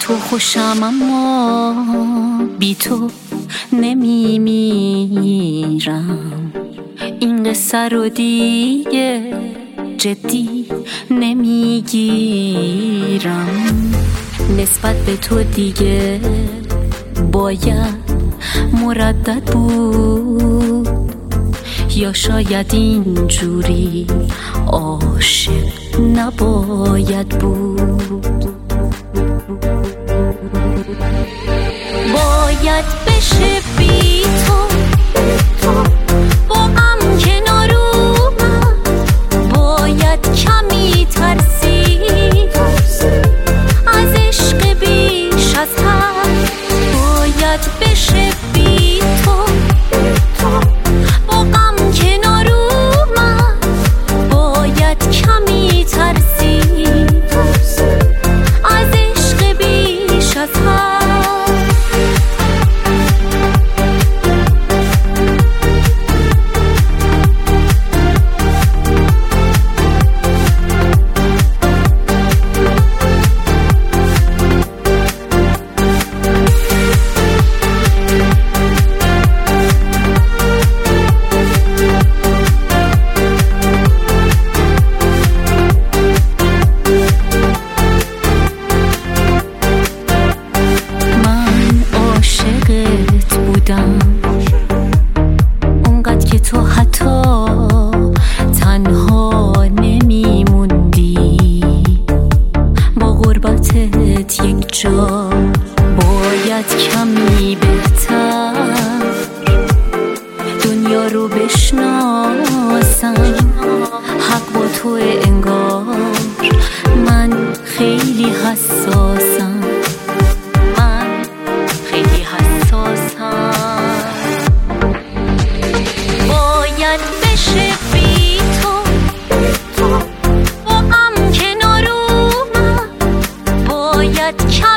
تو خوشم اما بی تو نمیمیرم. این قصه رو دیگه جدی نمیگیرم. نسبت به تو دیگه باید مردد بود، یا شاید اینجوری عاشق نباید بود. باید بشه بی تو با غم کنار اومد، باید کمی ترسید از عشق بیش از حد. باید بشه بی تو با غم کنار اومد، باید کمی ترسید از عشق بیش از حد. اونقدر که تو حتی تنها نمیموندی، با غربتت یک جا باید کمی بهتر دنیا رو بشناسم. حق با تو انگار من خیلی حساسم، باید بشه بی تو با غم کنار اومد، باید